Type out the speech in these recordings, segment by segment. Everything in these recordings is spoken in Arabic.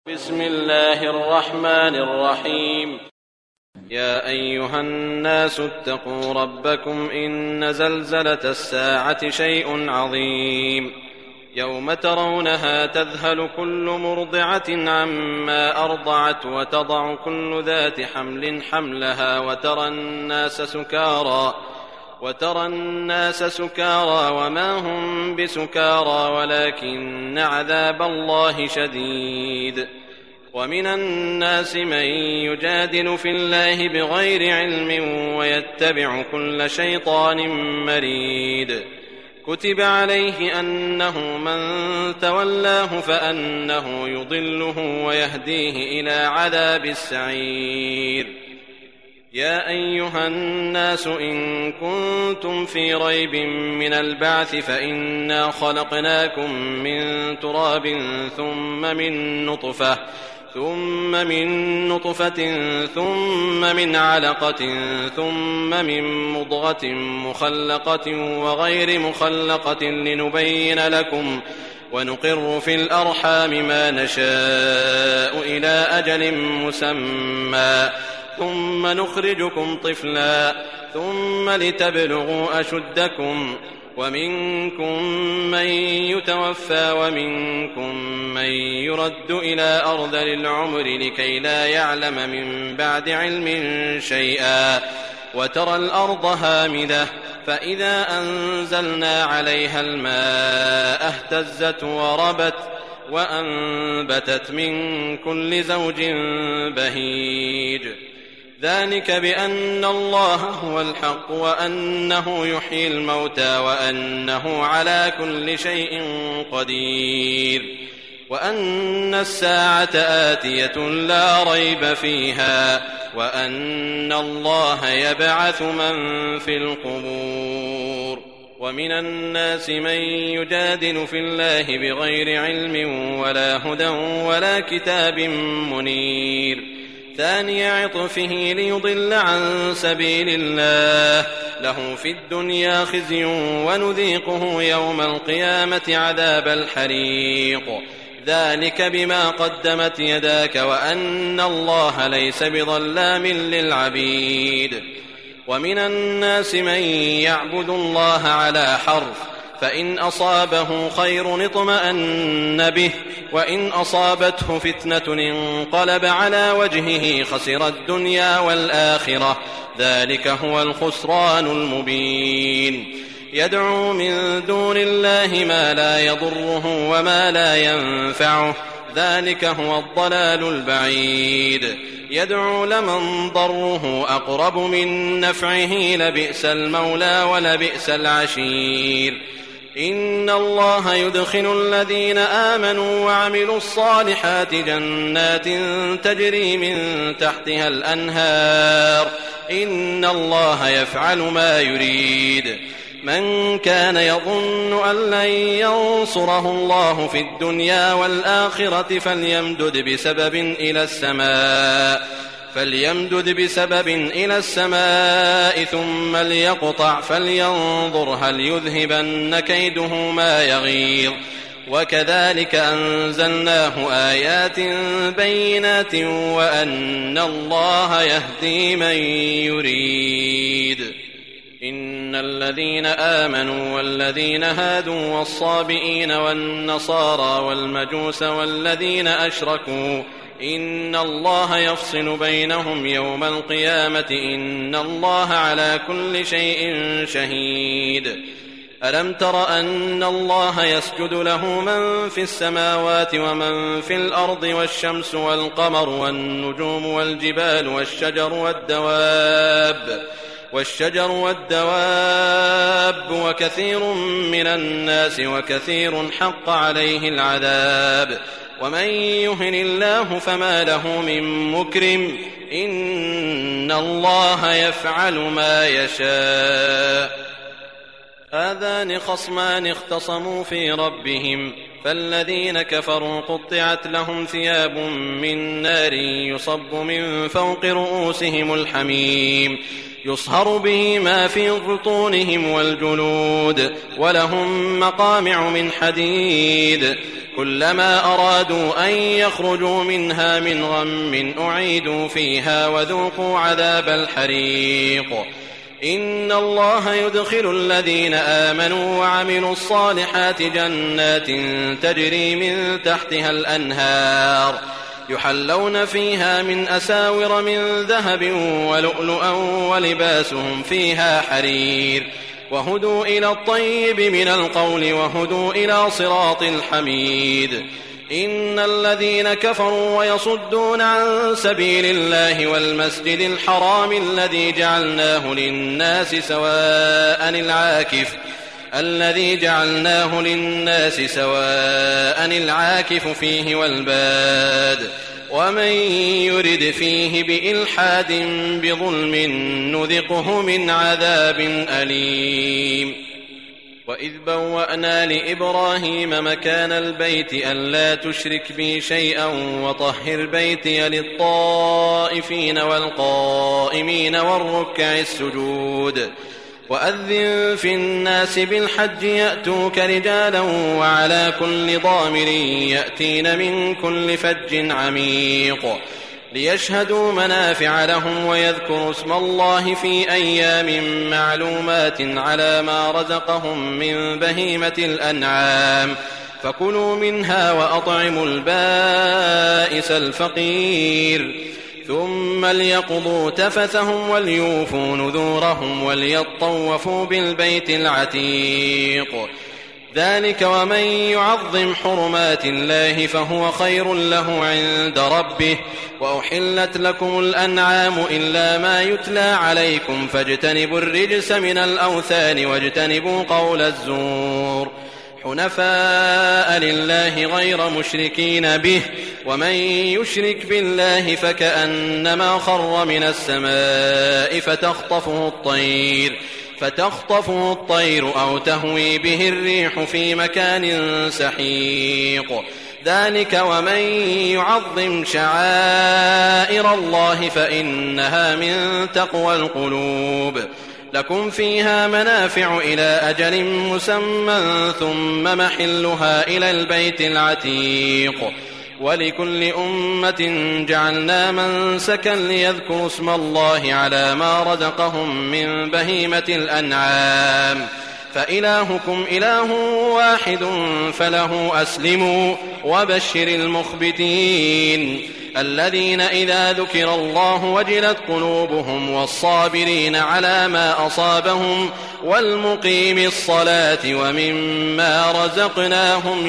بسم الله الرحمن الرحيم. يا أيها الناس اتقوا ربكم إن زلزلة الساعة شيء عظيم يوم ترونها تذهل كل مرضعة عما أرضعت وتضع كل ذات حمل حملها وترى الناس سكارى وما هم بسكارى ولكن عذاب الله شديد. ومن الناس من يجادل في الله بغير علم ويتبع كل شيطان مريد. كتب عليه أنه من تولاه فأنه يضله ويهديه إلى عذاب السعير. يا أيها الناس إن كنتم في ريب من البعث فإنا خلقناكم من تراب ثم من نطفة ثم من علقة ثم من مضغة مخلقة وغير مخلقة لنبين لكم ونقر في الأرحام ما نشاء إلى أجل مسمى ثم نخرجكم طفلا ثم لتبلغوا أشدكم ومنكم من يتوفى ومنكم من يرد إلى أرذل العمر لكي لا يعلم من بعد علم شيئا. وترى الأرض هامدة فإذا أنزلنا عليها الماء اهتزت وربت وأنبتت من كل زوج بهيج. ذلك بأن الله هو الحق وأنه يحيي الموتى وأنه على كل شيء قدير وأن الساعة آتية لا ريب فيها وأن الله يبعث من في القبور. ومن الناس من يجادل في الله بغير علم ولا هدى ولا كتاب منير. ثاني عطفه ليضل عن سبيل الله له في الدنيا خزي ونذيقه يوم القيامة عذاب الحريق. ذلك بما قدمت يداك وأن الله ليس بظلام للعبيد. ومن الناس من يعبد الله على حرف فإن أصابه خير اطمأن به وإن أصابته فتنة انقلب على وجهه خسر الدنيا والآخرة ذلك هو الخسران المبين. يدعو من دون الله ما لا يضره وما لا ينفعه ذلك هو الضلال البعيد. يدعو لمن ضره أقرب من نفعه لبئس المولى ولبئس العشير. إن الله يدخل الذين آمنوا وعملوا الصالحات جنات تجري من تحتها الأنهار إن الله يفعل ما يريد. من كان يظن أن لن ينصره الله في الدنيا والآخرة فليمدد بسبب إلى السماء ثم ليقطع فلينظر هل يذهبن كيده ما يغيظ. وكذلك أنزلناه آيات بينات وأن الله يهدي من يريد. إن الذين آمنوا والذين هادوا والصابئين والنصارى والمجوس والذين أشركوا إن الله يفصل بينهم يوم القيامة إن الله على كل شيء شهيد. ألم تر أن الله يسجد له من في السماوات ومن في الأرض والشمس والقمر والنجوم والجبال والشجر والدواب وكثير من الناس وكثير حق عليه العذاب ومن يهن الله فما له من مكرم إن الله يفعل ما يشاء. هذان خصمان اختصموا في ربهم فالذين كفروا قطعت لهم ثياب من نار يصب من فوق رؤوسهم الحميم يصهر به ما في بطونهم والجلود ولهم مقامع من حديد كلما أرادوا أن يخرجوا منها من غم أعيدوا فيها وذوقوا عذاب الحريق. إن الله يدخل الذين آمنوا وعملوا الصالحات جنات تجري من تحتها الأنهار يحلون فيها من أساور من ذهب ولؤلؤا ولباسهم فيها حرير وهدوا إلى الطيب من القول وهدوا إلى صراط الحميد. إن الذين كفروا ويصدون عن سبيل الله والمسجد الحرام الذي جعلناه للناس سواء العاكف فيه والباد ومن يرد فيه بإلحاد بظلم نذقه من عذاب أليم. وإذ بوأنا لإبراهيم مكان البيت ألا تشرك بي شيئا وطهر بيتي للطائفين والقائمين والركع السجود. وأذن في الناس بالحج يأتوك رجالا وعلى كل ضامر يأتين من كل فج عميق ليشهدوا منافع لهم ويذكروا اسم الله في أيام معلومات على ما رزقهم من بهيمة الأنعام فكلوا منها وأطعموا البائس الفقير ثم ليقضوا تفثهم وليوفوا نذورهم وليطوفوا بالبيت العتيق. ذلك ومن يعظم حرمات الله فهو خير له عند ربه. وأحلت لكم الأنعام إلا ما يتلى عليكم فاجتنبوا الرجس من الأوثان واجتنبوا قول الزور حنفاء لله غير مشركين به ومن يشرك بالله فكأنما خر من السماء فتخطفه الطير أو تهوي به الريح في مكان سحيق. ذلك ومن يعظم شعائر الله فإنها من تقوى القلوب. لكم فيها منافع إلى أجل مسمى ثم محلها إلى البيت العتيق. ولكل أمة جعلنا منسكا ليذكروا اسم الله على ما رزقهم من بهيمة الأنعام فإلهكم إله واحد فله أسلموا وبشر المخبتين الذين إذا ذكر الله وجلت قلوبهم والصابرين على ما أصابهم والمقيم الصلاة وممما رزقناهم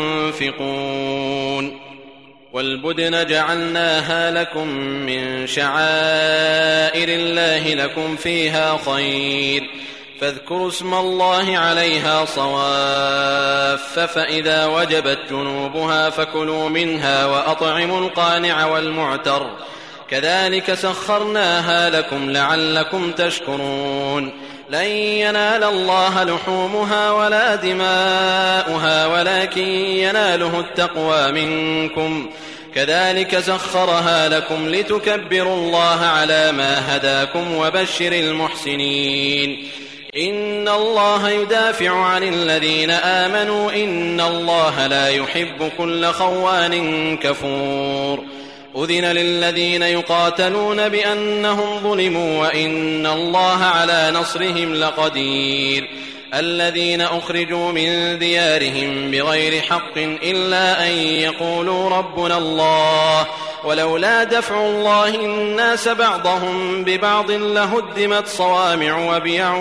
ينفقون. والبدن جعلناها لكم من شعائر الله لكم فيها خير فاذكروا اسم الله عليها صواف فإذا وجبت جنوبها فكلوا منها وأطعموا القانع والمعتر كذلك سخرناها لكم لعلكم تشكرون. لن ينال الله لحومها ولا دماؤها ولكن يناله التقوى منكم كذلك سخرها لكم لتكبروا الله على ما هداكم وبشر المحسنين. إن الله يدافع عن الذين آمنوا إن الله لا يحب كل خوان كفور. أذن للذين يقاتلون بأنهم ظلموا وإن الله على نصرهم لقدير. الذين أخرجوا من ديارهم بغير حق إلا أن يقولوا ربنا الله ولولا دفع الله الناس بعضهم ببعض لهدمت صوامع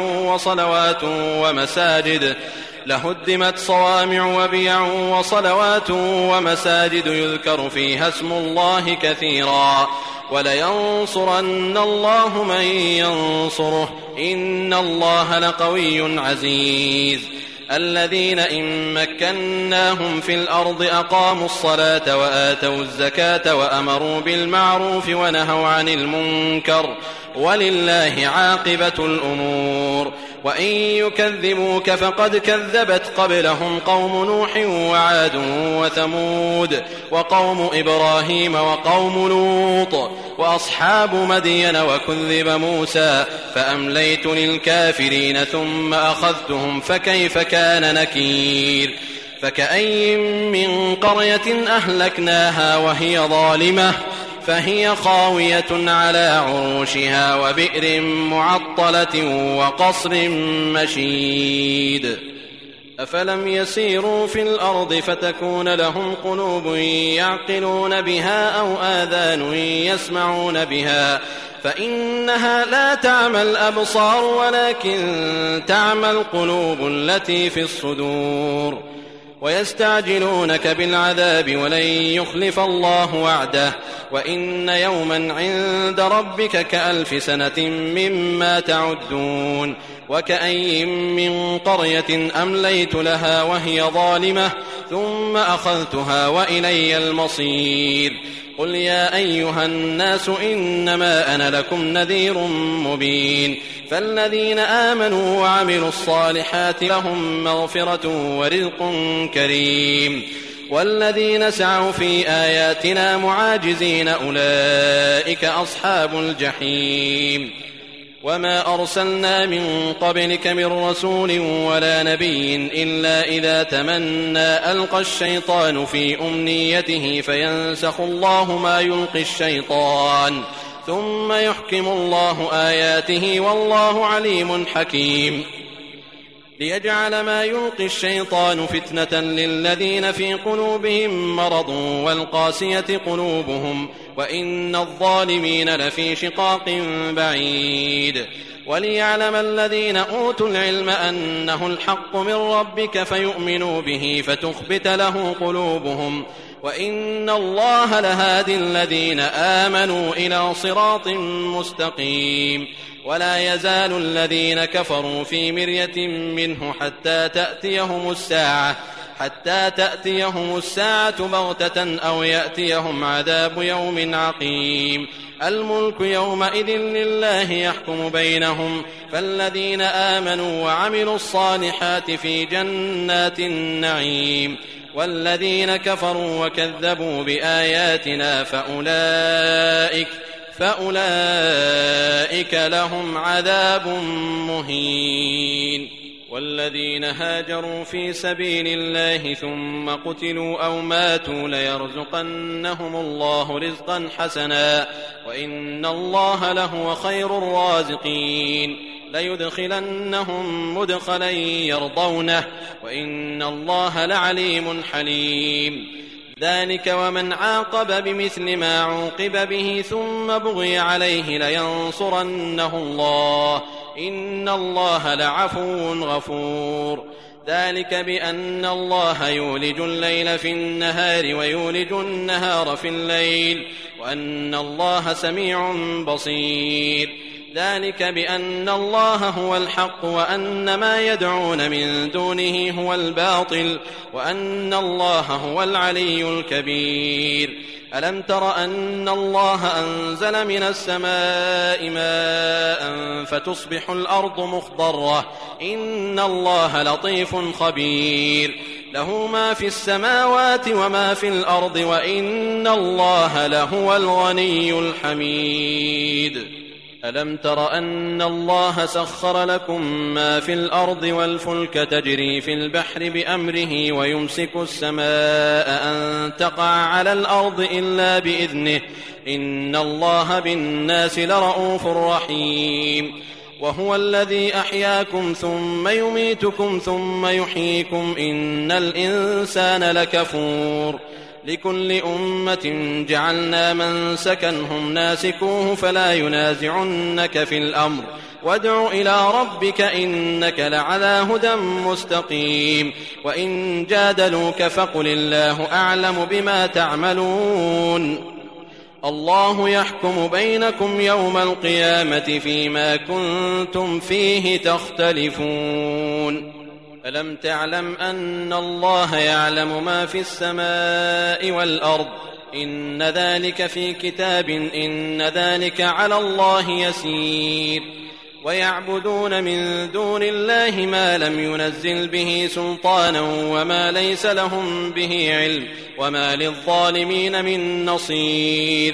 وبيع وصلوات ومساجد يذكر فيها اسم الله كثيرا ولينصرن الله من ينصره إن الله لقوي عزيز. الذين إن مكناهم في الأرض أقاموا الصلاة وآتوا الزكاة وأمروا بالمعروف ونهوا عن المنكر ولله عاقبة الأمور. وإن يكذبوك فقد كذبت قبلهم قوم نوح وعاد وثمود وقوم إبراهيم وقوم لوط وأصحاب مدين وكذب موسى فأمليت للكافرين ثم أخذتهم فكيف كان نكير. فكأي من قرية أهلكناها وهي ظالمة فهي خاوية على عروشها وبئر معطلة وقصر مشيد أفلم يسيروا في الأرض فتكون لهم قلوب يعقلون بها أو آذان يسمعون بها فإنها لا تعمى الأبصار ولكن تعمى القلوب التي في الصدور ويستعجلونك بالعذاب ولن يخلف الله وعده وإن يوما عند ربك كألف سنة مما تعدون وكأي من قرية أمليت لها وهي ظالمة ثم أخذتها وإلي المصير قل يا أيها الناس إنما أنا لكم نذير مبين فالذين آمنوا وعملوا الصالحات لهم مغفرة ورزق كريم والذين سعوا في آياتنا معاجزين أولئك أصحاب الجحيم وما أرسلنا من قبلك من رسول ولا نبي إلا إذا تمنى ألقى الشيطان في أمنيته فينسخ الله ما يلقي الشيطان ثم يحكم الله آياته والله عليم حكيم ليجعل ما يلقي الشيطان فتنة للذين في قلوبهم مرض والقاسية قلوبهم وإن الظالمين لفي شقاق بعيد وليعلم الذين أوتوا العلم أنه الحق من ربك فيؤمنوا به فتخبت له قلوبهم وإن الله لهادي الذين آمنوا إلى صراط مستقيم ولا يزال الذين كفروا في مرية منه حتى تأتيهم الساعة بغتة أو يأتيهم عذاب يوم عقيم الملك يومئذ لله يحكم بينهم فالذين آمنوا وعملوا الصالحات في جنات النعيم والذين كفروا وكذبوا بآياتنا فأولئك لهم عذاب مهين والذين هاجروا في سبيل الله ثم قتلوا أو ماتوا ليرزقنهم الله رزقا حسنا وإن الله لهو خير الرازقين ليدخلنهم مدخلا يرضونه وإن الله لعليم حليم ذلك ومن عاقب بمثل ما عوقب به ثم بغي عليه لينصرنه الله إن الله لعفو غفور ذلك بأن الله يولج الليل في النهار ويولج النهار في الليل وأن الله سميع بصير ذلك بأن الله هو الحق وأن ما يدعون من دونه هو الباطل وأن الله هو العلي الكبير ألم تر أن الله أنزل من السماء ماء فتصبح الأرض مخضرة إن الله لطيف خبير له ما في السماوات وما في الأرض وإن الله لهو الغني الحميد ألم تر أن الله سخر لكم ما في الأرض والفلك تجري في البحر بأمره ويمسك السماء أن تقع على الأرض إلا بإذنه إن الله بالناس لرؤوف رحيم وهو الذي أحياكم ثم يميتكم ثم يحييكم إن الإنسان لكفور لكل أمة جعلنا منسكا هم ناسكوه فلا ينازعنك في الأمر وادع إلى ربك إنك لعلى هدى مستقيم وإن جادلوك فقل الله أعلم بما تعملون الله يحكم بينكم يوم القيامة فيما كنتم فيه تختلفون ألم تعلم أن الله يعلم ما في السماء والأرض إن ذلك في كتاب إن ذلك على الله يسير ويعبدون من دون الله ما لم ينزل به سلطانا وما ليس لهم به علم وما للظالمين من نصير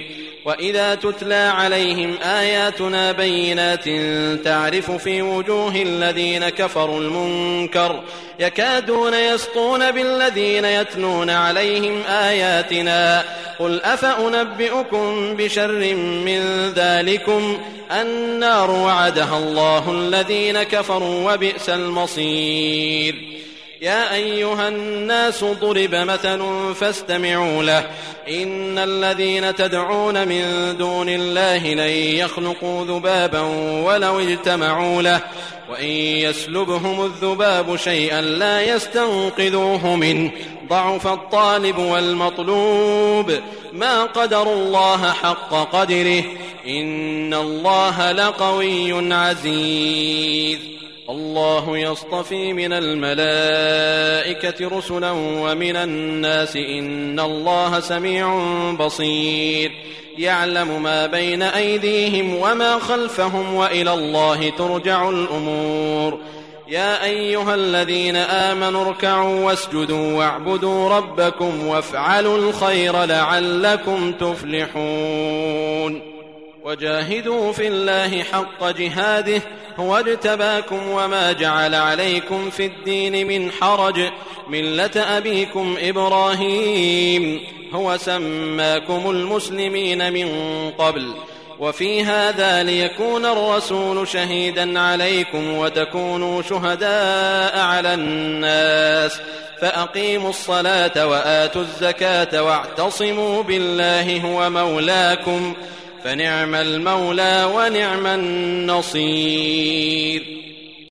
وإذا تتلى عليهم آياتنا بينات تعرف في وجوه الذين كفروا المنكر يكادون يسطون بالذين يتلون عليهم آياتنا قل أفأنبئكم بشر من ذلكم النار وعدها الله الذين كفروا وبئس المصير يا أيها الناس ضرب مثل فاستمعوا له إن الذين تدعون من دون الله لن يخلقوا ذبابا ولو اجتمعوا له وإن يسلبهم الذباب شيئا لا يستنقذوه منه ضعف الطالب والمطلوب ما قدروا الله حق قدره إن الله لقوي عزيز الله يصطفي من الملائكة رسلا ومن الناس إن الله سميع بصير يعلم ما بين أيديهم وما خلفهم وإلى الله ترجع الأمور يا أيها الذين آمنوا اركعوا واسجدوا واعبدوا ربكم وافعلوا الخير لعلكم تفلحون وجاهدوا في الله حق جهاده هو اجتباكم وما جعل عليكم في الدين من حرج ملة أبيكم إبراهيم هو سماكم المسلمين من قبل وفي هذا ليكون الرسول شهيدا عليكم وتكونوا شهداء على الناس فأقيموا الصلاة وآتوا الزكاة واعتصموا بالله هو مولاكم فنعم المولى ونعم النصير